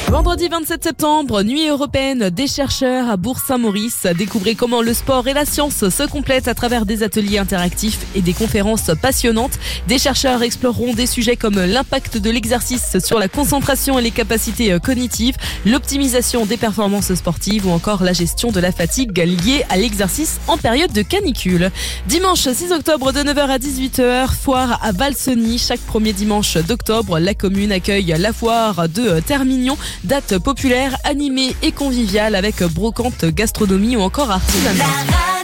Vendredi 27 septembre, nuit européenne des chercheurs à Bourg-Saint-Maurice. Découvrez comment le sport et la science se complètent à travers des ateliers interactifs et des conférences passionnantes. Des chercheurs exploreront des sujets comme l'impact de l'exercice sur la concentration et les capacités cognitives, l'optimisation des performances sportives ou encore la gestion de la fatigue liée à l'exercice en période de canicule. Dimanche 6 octobre de 9h à 18h, foire à Valseny. Chaque premier dimanche d'octobre, la commune accueille la foire de Termignon. Date populaire, animée et conviviale avec brocante, gastronomie ou encore artisanat.